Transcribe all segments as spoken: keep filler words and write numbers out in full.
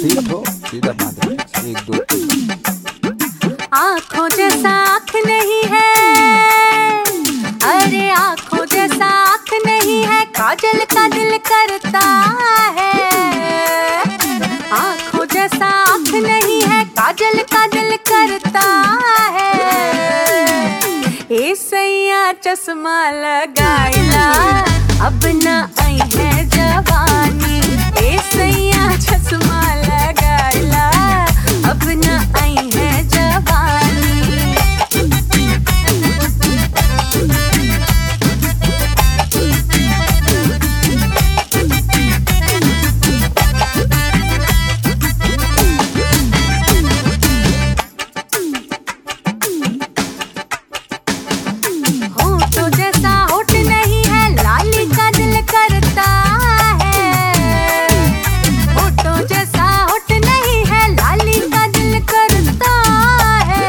ठीक हो, सीधा बात है। एक दो तीन। आँखों जैसा आँख नहीं है, अरे आँखों जैसा आँख नहीं है, काजल का दिल करता है। आँखों जैसा आँख नहीं है, काजल का दिल करता है। ए सैया चश्मा लगाइला, अब ना आई है जवानी। ए सैया चश्मा लगाइला, अब ना आई है जवानी। होठों जैसा होठ नहीं है, लाली का दिल करता है। होठों जैसा होठ नहीं है, लाली का दिल करता है।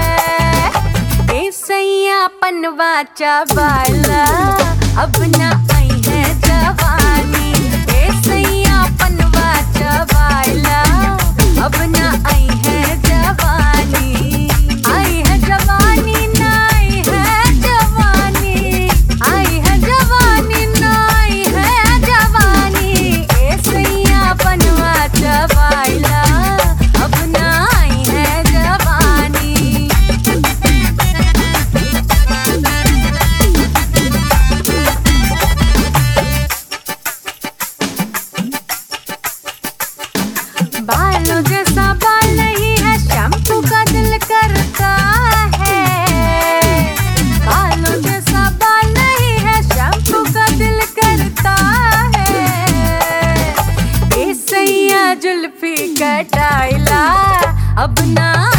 ए सैया पनवा चबाइला, अब ना आई है जवानी। ए सैया पनवा चबाइला, अब ना आई है जवानी। आई है जवानी ना आई है जवानी, आई है जवानी ना आई है जवानी। ए सैया पनवा चबाइला, अब ना आई है जवानी। बालों जैसा बाल नहीं है, शैम्पू का दिल करता है। बालों जैसा बाल नहीं है, शैम्पू का दिल करता है। ए सैया जुल्फी कटाइला, अब ना